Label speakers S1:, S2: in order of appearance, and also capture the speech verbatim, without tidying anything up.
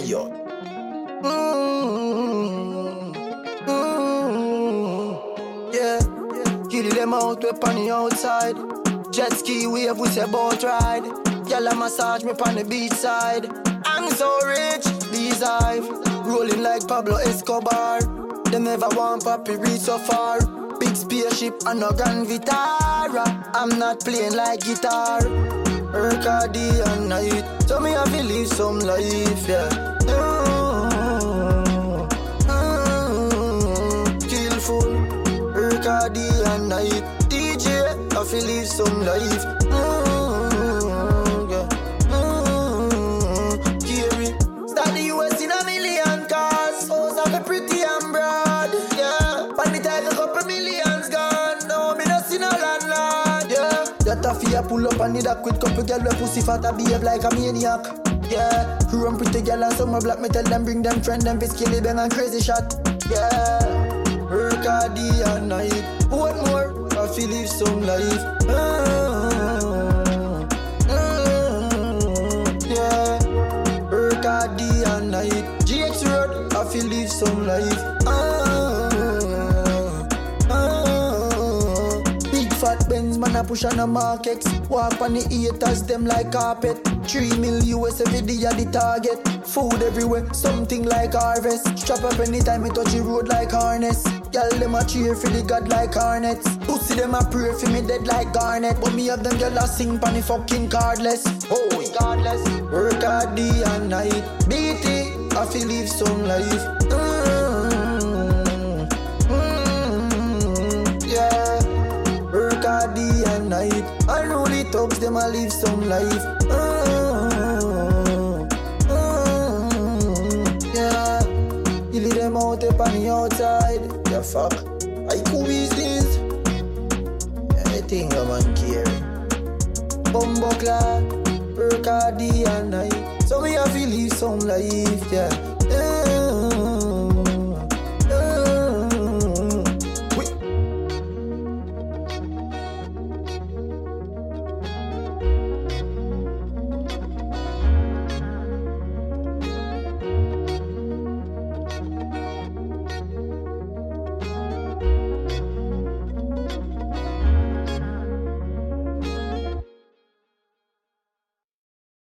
S1: yo. Mm-hmm. Mm-hmm. Yeah. Kill them out, we on the outside. Jet ski wave with a boat ride. Y'all massage me on the beach side. I'm so rich, these hive. Rolling like Pablo Escobar. They never want papi reach so far. Big spaceship and no Grand Vitara. I'm not playing like guitar. Work all day and night. So me have to live some life, yeah. Mm-hmm. Mm-hmm. Kill full. Work all day and night. D J, I feel live some life. Mm-hmm. Yeah. Mm-hmm. Carry. Start the U S in a million cars. House of a pretty and broad. Yeah. Pan the title couple millions gone. No, me no see no landlord. Yeah. That a fear pull up and need a quick couple girl with pussy fat a behave like a maniac. Yeah. Run pretty girl and some black me tell them bring them friend them for skilly bang and crazy shot. Yeah. Work all day and night. What more? I feel live some life. Mm-hmm. Mm-hmm. Yeah. Work all day and night. G X Road, I feel live some life. Mm-hmm. Mm-hmm. Big fat Benz, man, I push on the markets. Walk on the haters, them like carpet. Three mil U S every day at the target. Food everywhere, something like harvest. Strap up anytime I touch the road like harness. Y'all them a cheer for the god like hornets. Pussy them a pray for me dead like garnet. But me have them girl a sing pan the fucking cardless. Oh, regardless. Work all day and night. Beat it, I feel live some life. Mm-hmm. Mm-hmm. Yeah. Work all day and night. Unruly thugs them a live some life. Mm-hmm. Mm-hmm. Yeah. You leave them out up on the outside. Yeah, fuck. I cool is this. Anything a man carry. Bumbo clad. Work all day and night. So me have to live some life, yeah. Yeah.